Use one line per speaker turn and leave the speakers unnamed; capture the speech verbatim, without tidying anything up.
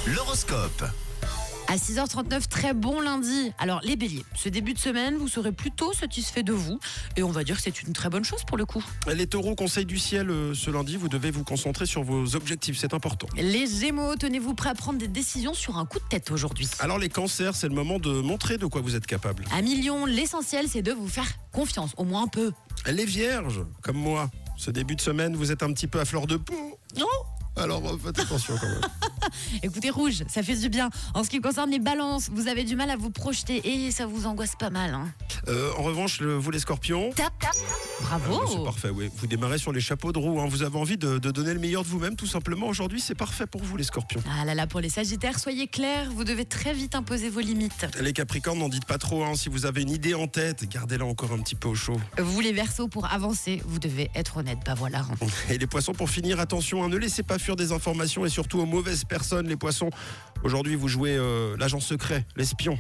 L'horoscope.
À six heures trente-neuf, très bon lundi. Alors les béliers, ce début de semaine, vous serez plutôt satisfait de vous. Et on va dire que c'est une très bonne chose pour le coup.
Les taureaux, conseil du ciel, euh, ce lundi, vous devez vous concentrer sur vos objectifs, c'est important.
Les gémeaux, tenez-vous prêts à prendre des décisions sur un coup de tête aujourd'hui.
Alors les cancers, c'est le moment de montrer de quoi vous êtes capable.
À millions, l'essentiel c'est de vous faire confiance, au moins un peu.
Les vierges, comme moi, ce début de semaine, vous êtes un petit peu à fleur de peau.
Non.
Alors euh, faites attention quand même.
Écoutez, rouge, ça fait du bien. En ce qui concerne les balances, vous avez du mal à vous projeter et ça vous angoisse pas mal. Hein.
Euh, en revanche, le- vous les scorpions,
Tap, tap. Bravo.
ah, c'est parfait, oui. Vous démarrez sur les chapeaux de roue, hein. Vous avez envie de, de donner le meilleur de vous-même, tout simplement. Aujourd'hui, c'est parfait pour vous les scorpions.
Ah là là, pour les sagittaires, soyez clairs, vous devez très vite imposer vos limites.
Les capricornes, n'en dites pas trop, hein. Si vous avez une idée en tête, gardez-la encore un petit peu au chaud.
Vous les verseaux, pour avancer, vous devez être honnête. Bah voilà. Hein.
Et les poissons, pour finir, attention, hein, ne laissez pas fuir des informations et surtout aux mauvaises personnes, les poissons. Aujourd'hui, vous jouez euh, l'agent secret, l'espion.